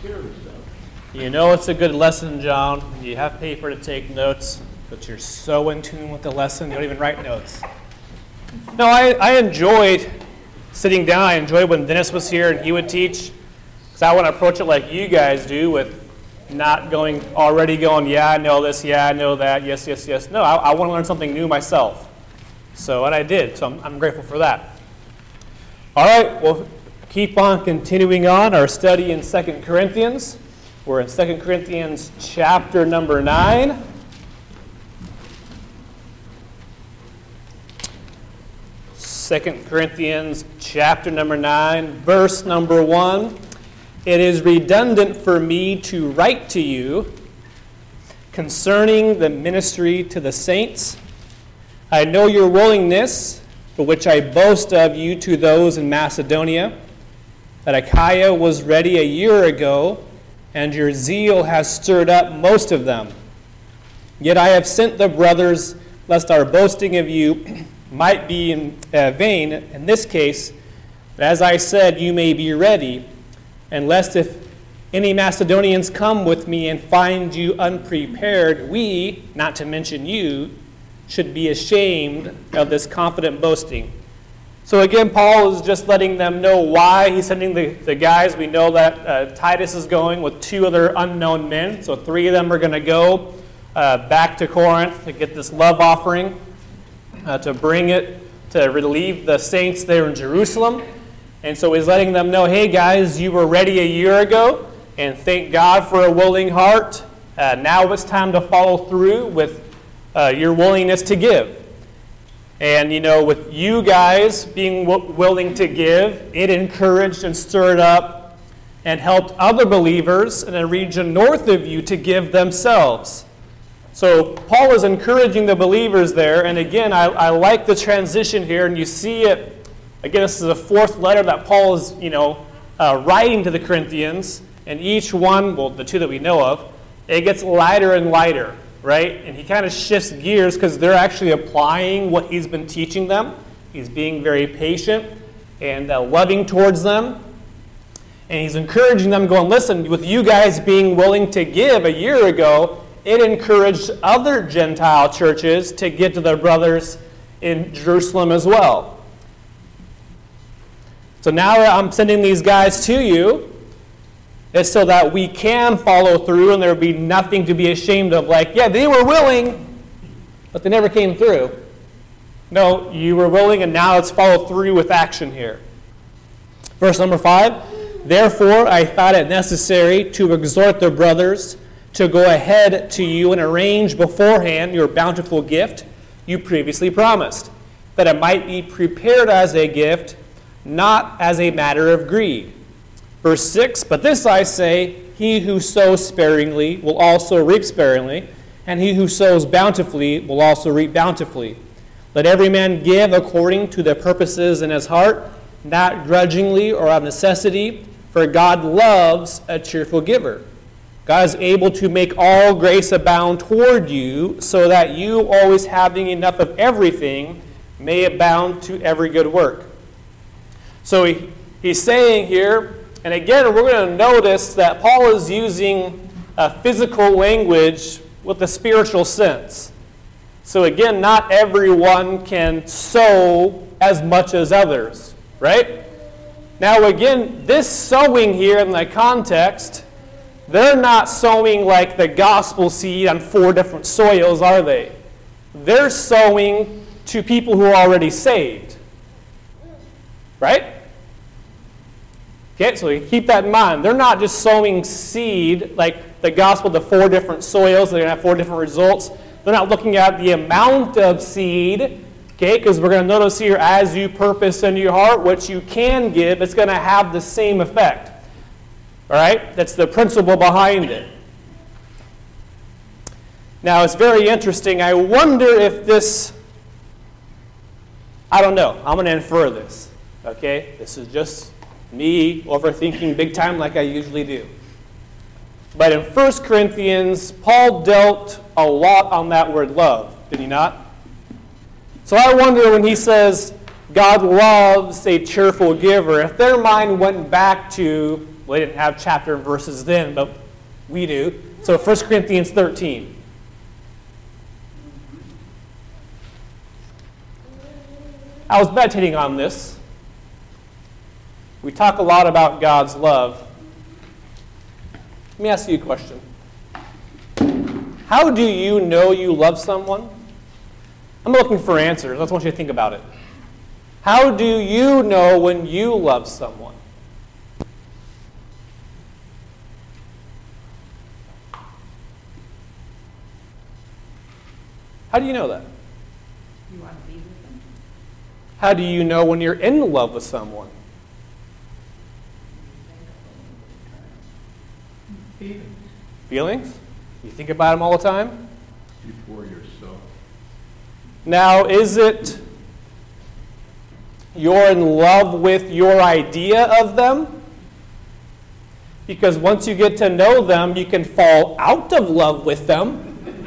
You know it's a good lesson, John. You have paper to take notes, but you're so in tune with the lesson, you don't even write notes. No, I enjoyed sitting down. I enjoyed when Dennis was here and he would teach, because I want to approach it like you guys do, with not already going, yeah, I know this, yeah, I know that, yes, yes, yes. No, I want to learn something new myself. So, and I did, so I'm grateful for that. All right, we'll keep on continuing on our study in 2 Corinthians. We're in 2 Corinthians chapter number 9. Second Corinthians chapter number 9, verse number 1. It is redundant for me to write to you concerning the ministry to the saints. I know your willingness, for which I boast of you to those in Macedonia, that Achaia was ready a year ago, and your zeal has stirred up most of them. Yet I have sent the brothers, lest our boasting of you might be in vain in this case. But as I said, you may be ready, and lest if any Macedonians come with me and find you unprepared, we, not to mention you, should be ashamed of this confident boasting. So again, Paul is just letting them know why he's sending the guys. We know that Titus is going with 2 other unknown men. So 3 of them are going to go back to Corinth to get this love offering, to bring it, to relieve the saints there in Jerusalem. And so he's letting them know, hey guys, you were ready a year ago, and thank God for a willing heart. Now it's time to follow through with your willingness to give. And, you know, with you guys being willing to give, it encouraged and stirred up and helped other believers in a region north of you to give themselves. So Paul is encouraging the believers there. And again, I like the transition here. And you see it, again, this is the 4th letter that Paul is, writing to the Corinthians. And each one, well, the 2 that we know of, it gets lighter and lighter. Right? And he kind of shifts gears because they're actually applying what he's been teaching them. He's being very patient and loving towards them. And he's encouraging them, going, listen, with you guys being willing to give a year ago, it encouraged other Gentile churches to give to their brothers in Jerusalem as well. So now I'm sending these guys to you. It's so that we can follow through and there will be nothing to be ashamed of. Like, yeah, they were willing, but they never came through. No, you were willing, and now let's follow through with action here. Verse number 5. Therefore, I thought it necessary to exhort the brothers to go ahead to you and arrange beforehand your bountiful gift you previously promised, that it might be prepared as a gift, not as a matter of greed. Verse 6, but this I say, he who sows sparingly will also reap sparingly, and he who sows bountifully will also reap bountifully. Let every man give according to the purposes in his heart, not grudgingly or of necessity, for God loves a cheerful giver. God is able to make all grace abound toward you, so that you, always having enough of everything, may abound to every good work. So he's saying here, and again, we're going to notice that Paul is using physical language with a spiritual sense. So again, not everyone can sow as much as others, right? Now again, this sowing here in the context, they're not sowing like the gospel seed on 4 different soils, are they? They're sowing to people who are already saved, right? Okay, so you keep that in mind. They're not just sowing seed like the gospel, the 4 different soils. They're going to have 4 different results. They're not looking at the amount of seed, okay, because we're going to notice here, as you purpose in your heart, what you can give, it's going to have the same effect. All right? That's the principle behind it. Now, it's very interesting. I wonder if this, I don't know. I'm going to infer this, okay? This is just me overthinking big time like I usually do. But in 1 Corinthians, Paul dealt a lot on that word love, did he not? So I wonder when he says, God loves a cheerful giver. If their mind went back to, well, they didn't have chapter and verses then, but we do. So 1 Corinthians 13. I was meditating on this. We talk a lot about God's love. Let me ask you a question. How do you know you love someone? I'm looking for answers. I just want you to think about it. How do you know when you love someone? How do you know that? You want to be with them? How do you know when you're in love with someone? Feelings? You think about them all the time? Before yourself. Now, is it you're in love with your idea of them? Because once you get to know them, you can fall out of love with them.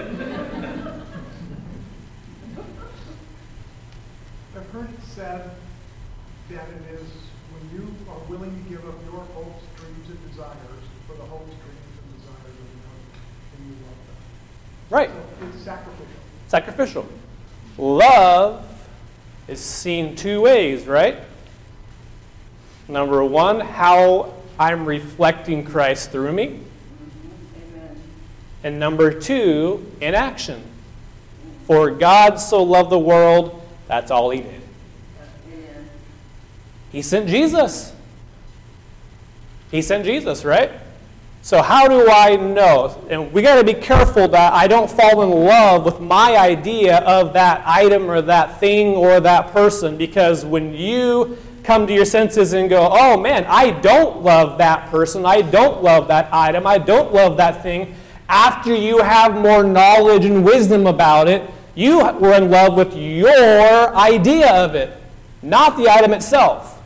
I've heard it said that it is when you are willing to give up your hopes, dreams, and desires for the hopes, dreams, and desires of another, and you love them. Right. So it's sacrificial. Sacrificial. Love is seen two ways, right? Number one, how I'm reflecting Christ through me. Amen. And number two, in action. For God so loved the world, that's all he did. Amen. He sent Jesus. He sent Jesus, right? So how do I know? And we got to be careful that I don't fall in love with my idea of that item or that thing or that person, because when you come to your senses and go, oh man, I don't love that person, I don't love that item, I don't love that thing, after you have more knowledge and wisdom about it, you were in love with your idea of it, not the item itself.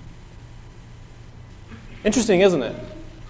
Interesting, isn't it?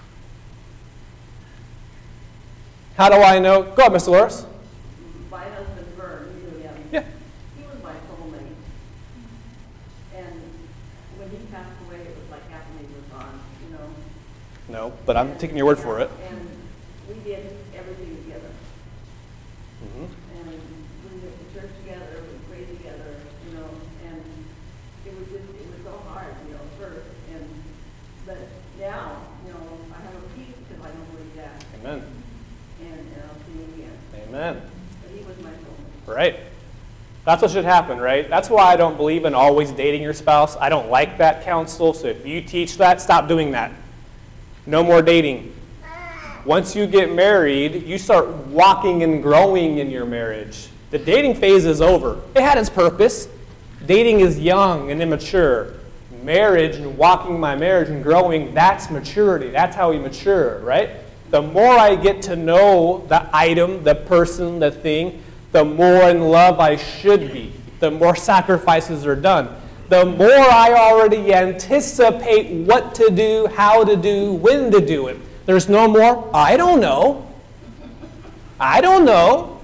How do I know? Go ahead, Mr. Loris. My husband, Vern, you knew him. Yeah. He was my soulmate. And when he passed away, it was like half of me was gone, you know. No, but I'm taking your word for it. And we did everything together. Mm-hmm. And we went to church together, we prayed together, you know, and it was so hard, you know, first. But now, you know, I have a peace because I know where he's at. Amen. And I'll see him again. Amen. But he was my soulmate. Right. That's what should happen, right? That's why I don't believe in always dating your spouse. I don't like that counsel. So if you teach that, stop doing that. No more dating. Once you get married, you start walking and growing in your marriage. The dating phase is over. It had its purpose. Dating is young and immature. Marriage and walking my marriage and growing, that's maturity. That's how we mature, right? The more I get to know the item, the person, the thing, the more in love I should be. The more sacrifices are done. The more I already anticipate what to do, how to do, when to do it. There's no more, I don't know. I don't know.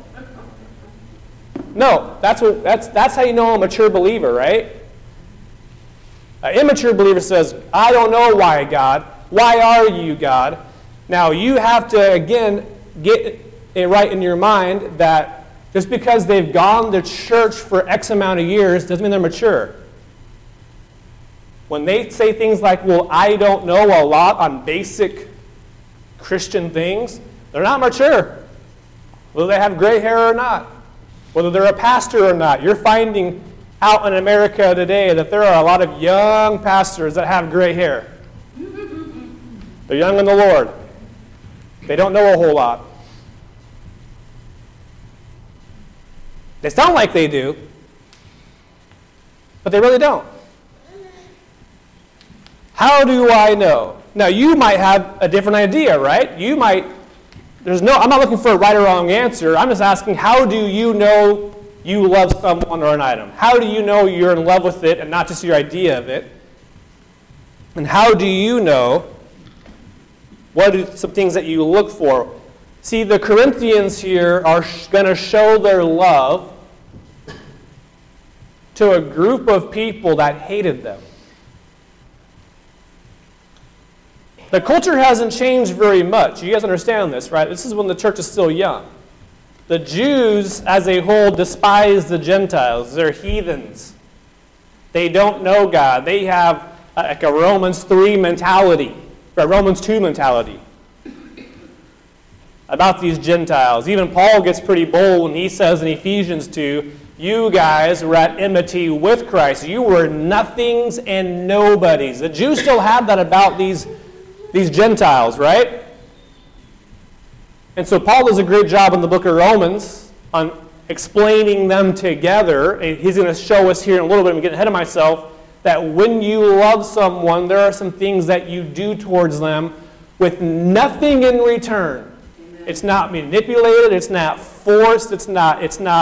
No, that's how you know a mature believer, right? An immature believer says, I don't know why, God. Why are you, God? Now, you have to, again, get it right in your mind that just because they've gone to church for X amount of years doesn't mean they're mature. When they say things like, well, I don't know a lot on basic Christian things, they're not mature. Whether they have gray hair or not, whether they're a pastor or not. You're finding out in America today that there are a lot of young pastors that have gray hair. They're young in the Lord. They don't know a whole lot. They sound like they do, but they really don't. How do I know? Now, you might have a different idea, right? I'm not looking for a right or wrong answer. I'm just asking, how do you know you love someone or an item? How do you know you're in love with it and not just your idea of it? And how do you know what are some things that you look for? See, the Corinthians here are going to show their love to a group of people that hated them. The culture hasn't changed very much. You guys understand this, right? This is when the church is still young. The Jews, as a whole, despise the Gentiles. They're heathens. They don't know God. They have like a Romans 3 mentality, or a Romans 2 mentality about these Gentiles. Even Paul gets pretty bold when he says in Ephesians 2, you guys were at enmity with Christ. You were nothings and nobodies. The Jews still have that about these Gentiles, right? And so Paul does a great job in the book of Romans on explaining them together. And he's going to show us here in a little bit, I'm getting ahead of myself, that when you love someone, there are some things that you do towards them with nothing in return. Amen. It's not manipulated, it's not forced, it's not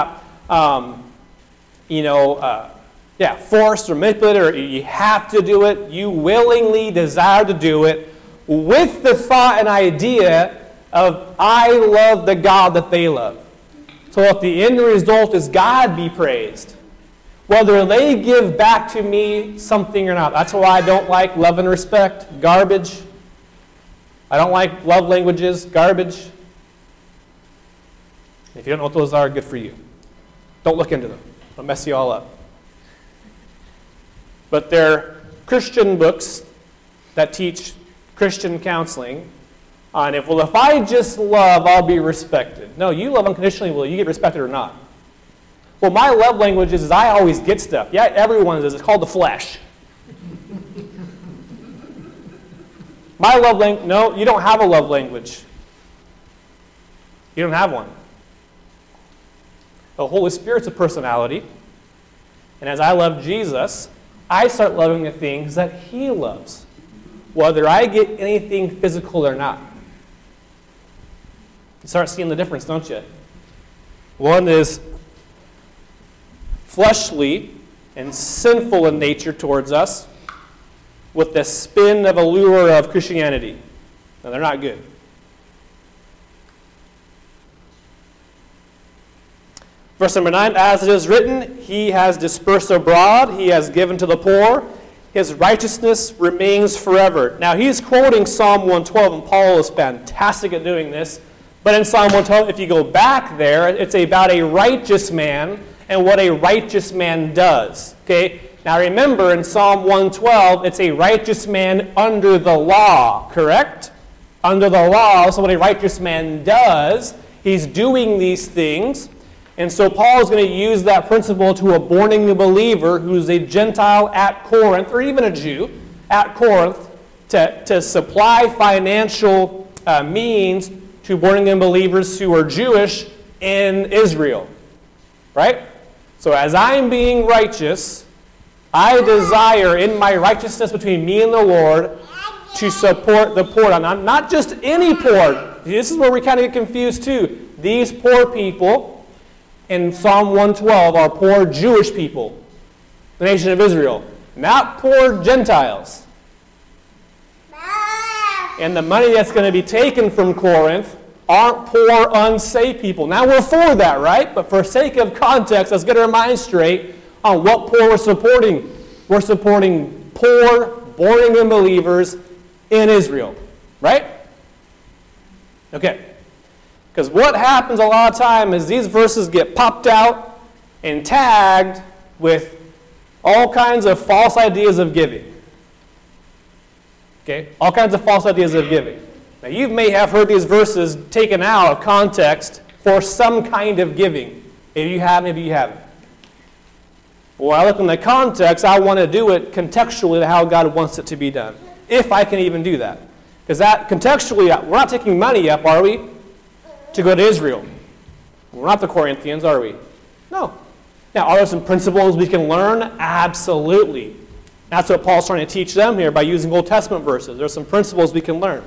forced or manipulated, or you have to do it. You willingly desire to do it with the thought and idea of, I love the God that they love. So if the end result is God be praised, whether they give back to me something or not. That's why I don't like love and respect, garbage. I don't like love languages, garbage. If you don't know what those are, good for you. Don't look into them. It'll mess you all up. But they're Christian books that teach Christian counseling on if I just love, I'll be respected. No, you love unconditionally, will you get respected or not? Well, my love language is I always get stuff. Yeah, everyone does. It's called the flesh. My love language, no, you don't have a love language. You don't have one. The Holy Spirit's a personality. And as I love Jesus, I start loving the things that He loves, whether I get anything physical or not. You start seeing the difference, don't you? One is fleshly and sinful in nature towards us with the spin of allure of Christianity. Now, they're not good. Verse number 9, as it is written, He has dispersed abroad, He has given to the poor, His righteousness remains forever. Now, he's quoting Psalm 112, and Paul is fantastic at doing this. But in Psalm 112, if you go back there, it's about a righteous man and what a righteous man does. Okay? Now remember, in Psalm 112, it's a righteous man under the law, correct? Under the law, so what a righteous man does, he's doing these things. And so Paul is going to use that principle to a born-again believer who's a Gentile at Corinth, or even a Jew at Corinth, to supply financial means to born-again believers who are Jewish in Israel. Right? So as I'm being righteous, I desire in my righteousness between me and the Lord to support the poor. Not just any poor. This is where we kind of get confused too. These poor people in Psalm 112 are poor Jewish people, the nation of Israel, not poor Gentiles. And the money that's going to be taken from Corinth aren't poor, unsaved people. Now we're for that, right? But for sake of context, let's get our minds straight on what poor we're supporting. We're supporting poor, born-again believers in Israel, right? Okay. Because what happens a lot of time is these verses get popped out and tagged with all kinds of false ideas of giving. Okay? All kinds of false ideas of giving. Now, you may have heard these verses taken out of context for some kind of giving. Maybe you have, maybe you haven't. But when I look in the context, I want to do it contextually to how God wants it to be done. If I can even do that. Because that contextually, we're not taking money up, are we? To go to Israel. We're not the Corinthians, are we? No. Now, are there some principles we can learn? Absolutely. That's what Paul's trying to teach them here by using Old Testament verses. There's some principles we can learn.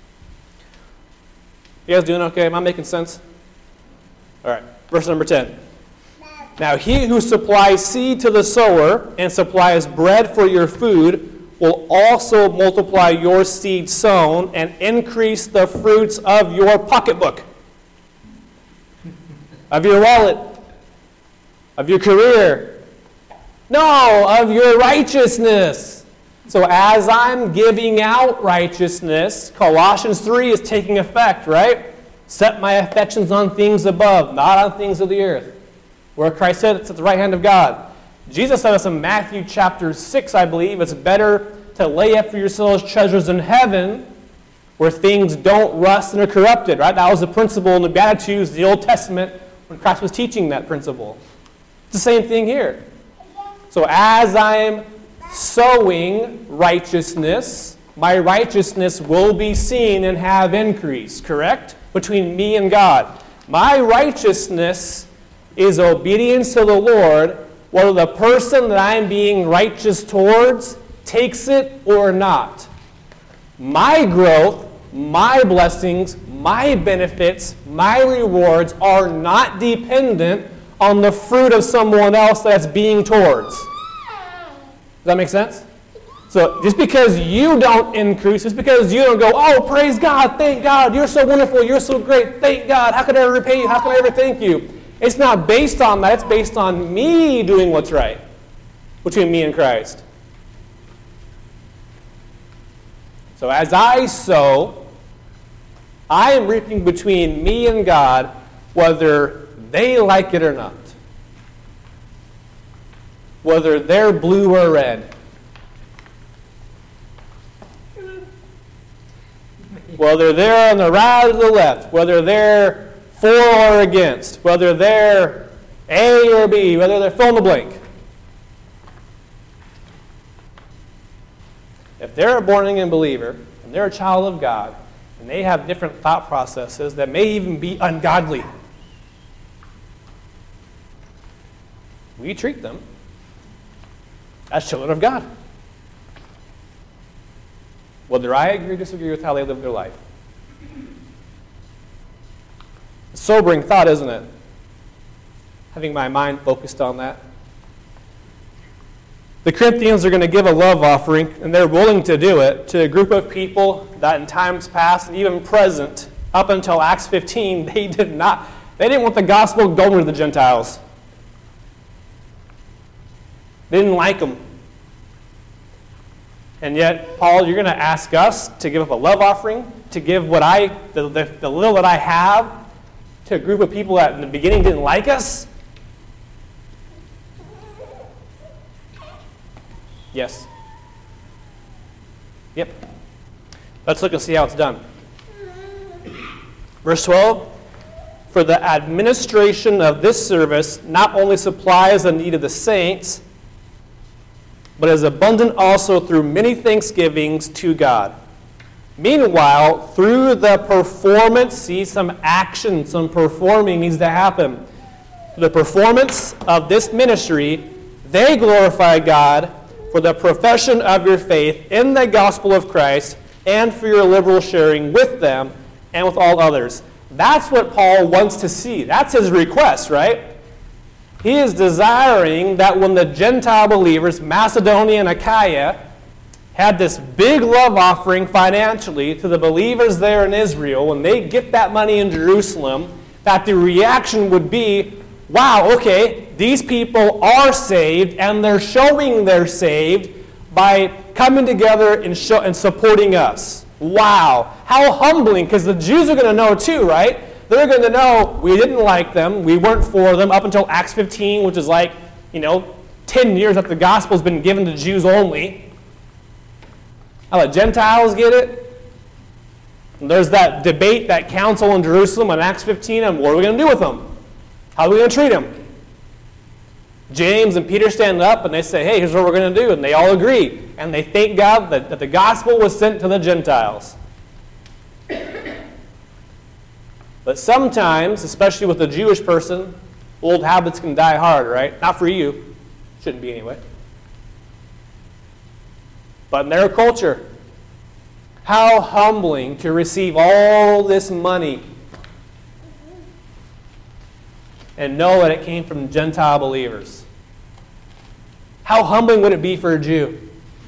You guys doing okay? Am I making sense? All right. Verse number 10. Now, he who supplies seed to the sower and supplies bread for your food will also multiply your seed sown and increase the fruits of your pocketbook, of your wallet, of your career, No, of your righteousness. So as I'm giving out righteousness, Colossians 3 is taking effect, right? Set my affections on things above, not on things of the earth. Where Christ said it's at the right hand of God. Jesus said us in Matthew chapter 6, I believe, it's better to lay up for yourselves treasures in heaven where things don't rust and are corrupted, right? That was the principle in the Beatitudes, the Old Testament, when Christ was teaching that principle. It's the same thing here. So as I'm sowing righteousness, my righteousness will be seen and have increase, correct? Between me and God. My righteousness is obedience to the Lord, whether the person that I'm being righteous towards takes it or not. My growth, my blessings, my benefits, my rewards are not dependent on the fruit of someone else that's being towards. Does that make sense? So just because you don't increase, just because you don't go, oh, praise God, thank God, you're so wonderful, you're so great, thank God, how can I ever repay you, how can I ever thank you? It's not based on that, it's based on me doing what's right between me and Christ. So as I sow, I am reaping between me and God, whether they like it or not. Whether they're blue or red. Whether they're on the right or the left. Whether they're for or against. Whether they're A or B. Whether they're fill in the blank. If they're a born-again believer, and they're a child of God, and they have different thought processes that may even be ungodly, we treat them as children of God. Whether I agree or disagree with how they live their life. A sobering thought, isn't it? Having my mind focused on that. The Corinthians are going to give a love offering, and they're willing to do it to a group of people that in times past and even present, up until Acts 15, they didn't want the gospel going to the Gentiles. They didn't like them. And yet, Paul, you're going to ask us to give up a love offering, to give the little that I have to a group of people that in the beginning didn't like us? Yes. Yep. Let's look and see how it's done. Verse 12. For the administration of this service not only supplies the need of the saints, but is abundant also through many thanksgivings to God. Meanwhile, through the performance, see some action, some performing needs to happen. The performance of this ministry, they glorify God for the profession of your faith in the gospel of Christ and for your liberal sharing with them and with all others. That's what Paul wants to see. That's his request, right? He is desiring that when the Gentile believers, Macedonia and Achaia, had this big love offering financially to the believers there in Israel, when they get that money in Jerusalem, that the reaction would be, wow, okay, these people are saved, and they're showing they're saved by coming together and supporting us. Wow, how humbling, because the Jews are going to know too, right? They're going to know we didn't like them, we weren't for them, up until Acts 15, which is like, 10 years that the gospel's been given to Jews only. How the Gentiles get it? And there's that debate, that council in Jerusalem in Acts 15, and what are we going to do with them? How are we going to treat them? James and Peter stand up and they say, hey, here's what we're going to do. And they all agree. And they thank God that the gospel was sent to the Gentiles. But sometimes, especially with a Jewish person, old habits can die hard, right? Not for you. Shouldn't be anyway. But in their culture, how humbling to receive all this money and know that it came from Gentile believers. How humbling would it be for a Jew?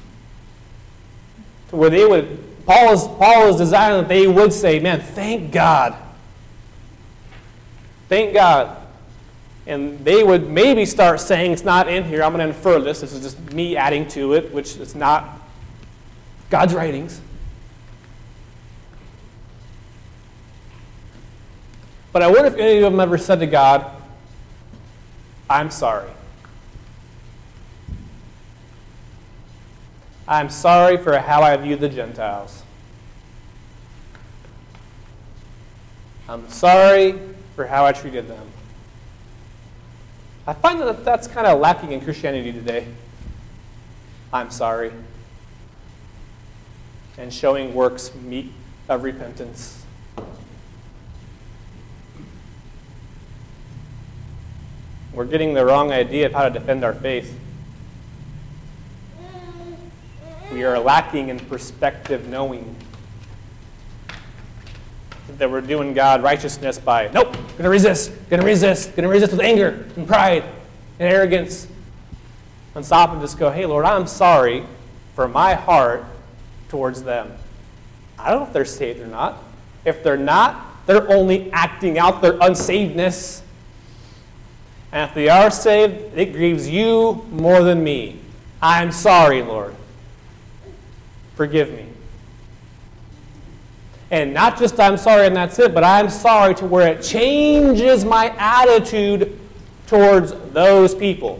To where they would, Paul is desiring that they would say, man, thank God. Thank God And they would maybe start saying, it's not in here, I'm going to infer this. This is just me adding to it, which is not God's writings. But I wonder if any of them ever said to God, I'm sorry. I'm sorry for how I view the Gentiles. I'm sorry for how I treated them. I find that that's kind of lacking in Christianity today. I'm sorry. And showing works meet of repentance. We're getting the wrong idea of how to defend our faith. We are lacking in perspective knowing that we're doing God righteousness by, nope, going to resist with anger and pride and arrogance. And stop and just go, hey, Lord, I'm sorry for my heart towards them. I don't know if they're saved or not. If they're not, they're only acting out their unsavedness. And if they are saved, it grieves you more than me. I'm sorry, Lord. Forgive me. And not just I'm sorry and that's it, but I'm sorry to where it changes my attitude towards those people.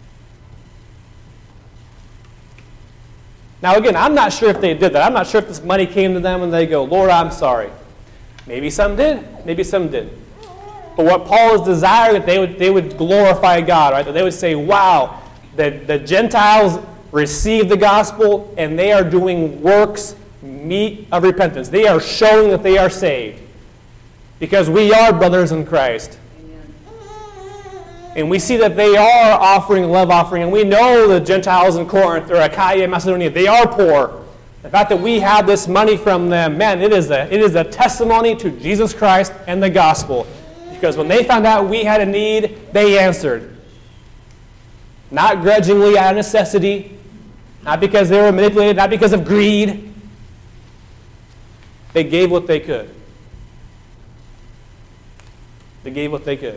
Now again, I'm not sure if they did that. I'm not sure if this money came to them and they go, Lord, I'm sorry. Maybe some did, maybe some didn't. But what Paul is desiring, that they would glorify God, right? That they would say, wow, the Gentiles receive the gospel and they are doing works meet of repentance. They are showing that they are saved. Because we are brothers in Christ. Amen. And we see that they are offering a love offering. And we know the Gentiles in Corinth or Achaia, Macedonia, they are poor. The fact that we have this money from them, man, it is a testimony to Jesus Christ and the gospel. Because when they found out we had a need, they answered. Not grudgingly, out of necessity. Not because they were manipulated, not because of greed. They gave what they could. They gave what they could.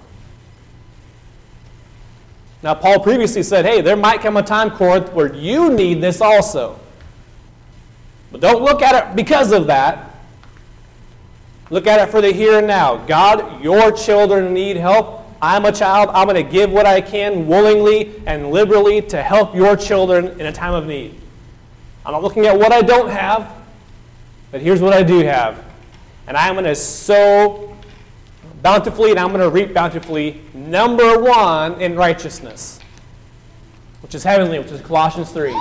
Now, Paul previously said, hey, there might come a time, Corinth, where you need this also. But don't look at it because of that. Look at it for the here and now. God, your children need help. I'm a child. I'm going to give what I can willingly and liberally to help your children in a time of need. I'm not looking at what I don't have, but here's what I do have. And I'm going to sow bountifully and I'm going to reap bountifully. Number one in righteousness, which is heavenly, which is Colossians 3.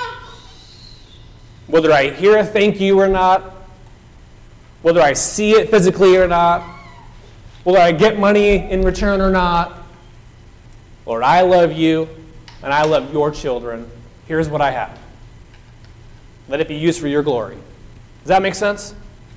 Whether I hear a thank you or not, whether I see it physically or not, whether I get money in return or not, Lord, I love you and I love your children. Here's what I have. Let it be used for your glory. Does that make sense?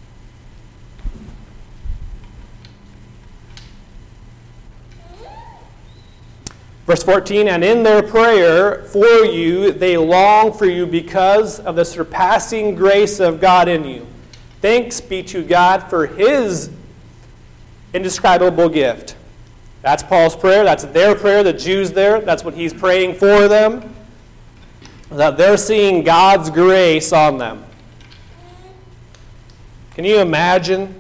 Verse 14, and in their prayer for you, they long for you because of the surpassing grace of God in you. Thanks be to God for his indescribable gift. That's Paul's prayer. That's their prayer, the Jews there. That's what he's praying for them. That they're seeing God's grace on them. Can you imagine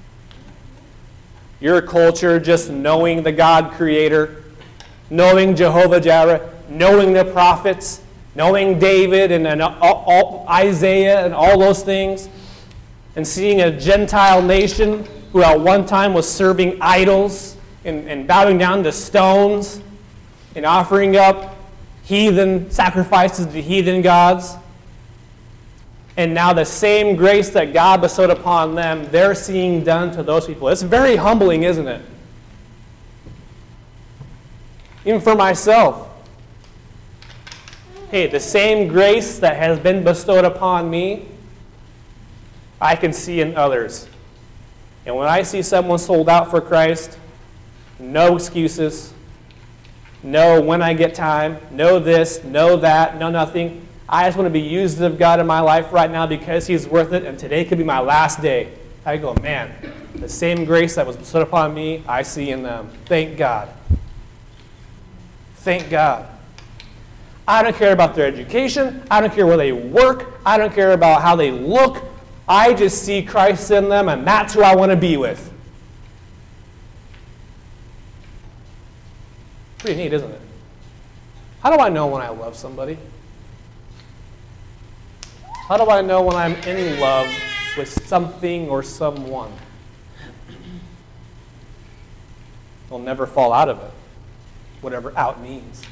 your culture just knowing the God creator, knowing Jehovah Jireh, knowing the prophets, knowing David and Isaiah and all those things, and seeing a Gentile nation who at one time was serving idols and bowing down to stones and offering up heathen sacrifices to heathen gods. And now the same grace that God bestowed upon them, they're seeing done to those people. It's very humbling, isn't it? Even for myself. Hey, the same grace that has been bestowed upon me, I can see in others. And when I see someone sold out for Christ, no excuses, no when I get time, no this, no that, no nothing. I just want to be used of God in my life right now because he's worth it, and today could be my last day. I go, man, the same grace that was bestowed upon me, I see in them. Thank God. Thank God. I don't care about their education. I don't care where they work. I don't care about how they look. I just see Christ in them, and that's who I want to be with. Pretty neat, isn't it? How do I know when I love somebody? How do I know when I'm in love with something or someone? I'll never fall out of it, whatever out means.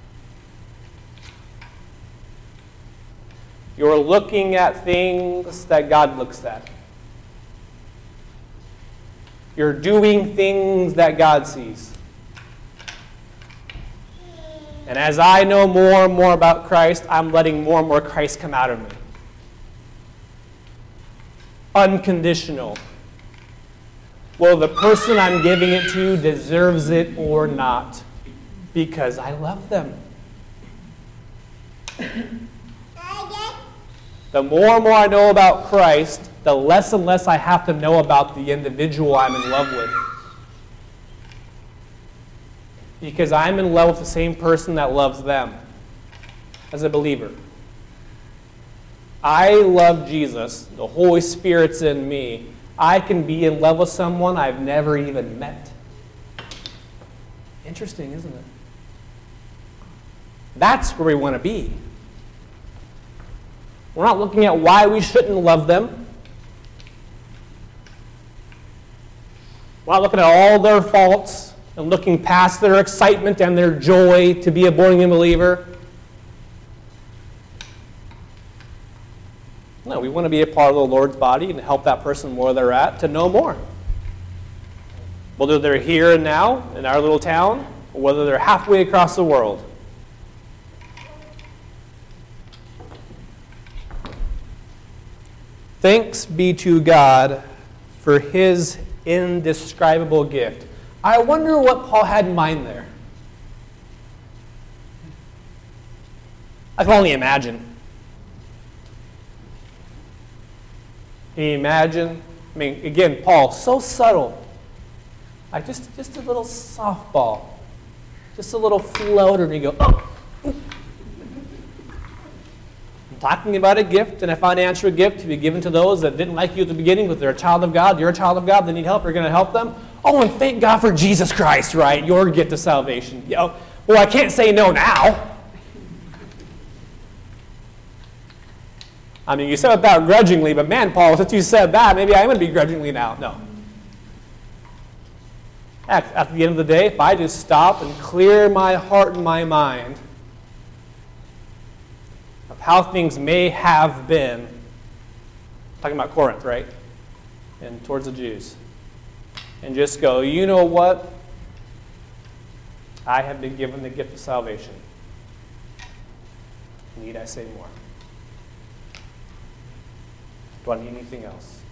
You're looking at things that God looks at. You're doing things that God sees. And as I know more and more about Christ, I'm letting more and more Christ come out of me. Unconditional. Well, the person I'm giving it to deserves it or not, because I love them. The more and more I know about Christ, the less and less I have to know about the individual I'm in love with. Because I'm in love with the same person that loves them as a believer. I love Jesus. The Holy Spirit's in me. I can be in love with someone I've never even met. Interesting, isn't it? That's where we want to be. We're not looking at why we shouldn't love them. We're not looking at all their faults and looking past their excitement and their joy to be a born-again believer. No, we want to be a part of the Lord's body and help that person where they're at to know more. Whether they're here and now in our little town, or whether they're halfway across the world. Thanks be to God for his indescribable gift. I wonder what Paul had in mind there. I can only imagine. Can you imagine? I mean, again, Paul, so subtle. Like just a little softball. Just a little floater, and you go, oh! Talking about a gift and a financial gift to be given to those that didn't like you at the beginning, but they're a child of God, you're a child of God, they need help, you're going to help them. Oh, and thank God for Jesus Christ, right? Your gift of salvation. Well, I can't say no now. I mean, you said it that grudgingly, but man, Paul, since you said that, maybe I'm going to be grudgingly now. No. At the end of the day, if I just stop and clear my heart and my mind of how things may have been, talking about Corinth, right? And towards the Jews. And just go, you know what? I have been given the gift of salvation. Need I say more? Do I need anything else?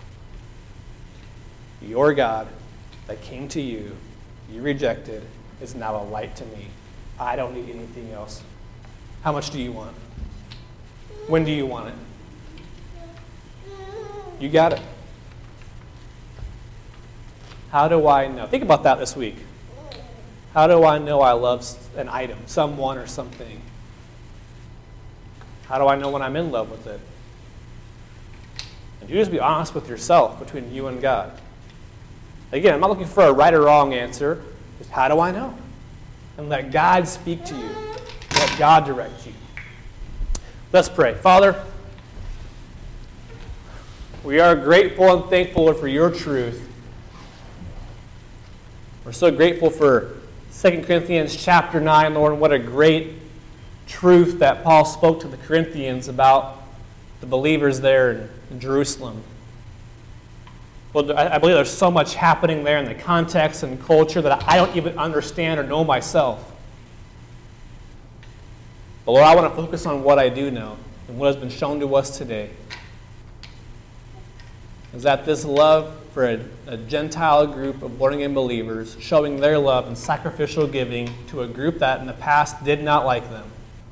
Your God that came to you, you rejected, is now a light to me. I don't need anything else. How much do you want? When do you want it? You got it. How do I know? Think about that this week. How do I know I love an item, someone, or something? How do I know when I'm in love with it? And you just be honest with yourself between you and God. Again, I'm not looking for a right or wrong answer. Just how do I know? And let God speak to you. Let God direct you. Let's pray. Father, we are grateful and thankful for your truth. We're so grateful for 2 Corinthians chapter 9, Lord, and what a great truth that Paul spoke to the Corinthians about the believers there in Jerusalem. Well, I believe there's so much happening there in the context and culture that I don't even understand or know myself. But Lord, I want to focus on what I do know and what has been shown to us today. Is that this love for a Gentile group of born-again believers showing their love and sacrificial giving to a group that in the past did not like them.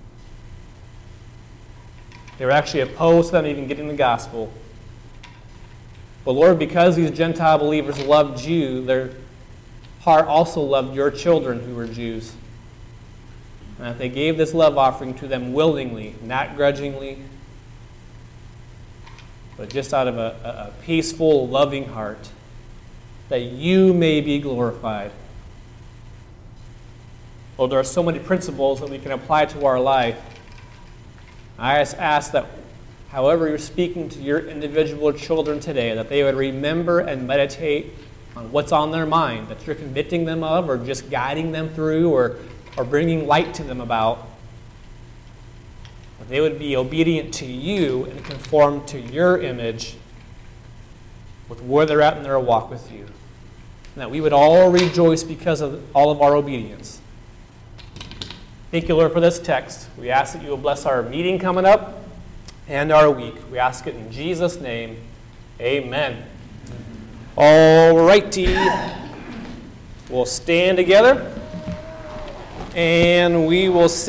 They were actually opposed to them even getting the gospel. But Lord, because these Gentile believers loved you, their heart also loved your children who were Jews. And that they gave this love offering to them willingly, not grudgingly, but just out of a peaceful, loving heart, that you may be glorified. Lord, there are so many principles that we can apply to our life. I just ask that however you're speaking to your individual children today, that they would remember and meditate on what's on their mind, that you're convicting them of or just guiding them through or bringing light to them about. That they would be obedient to you and conform to your image with where they're at in their walk with you. And that we would all rejoice because of all of our obedience. Thank you, Lord, for this text. We ask that you will bless our meeting coming up and our week. We ask it in Jesus' name. Amen. All righty. We'll stand together and we will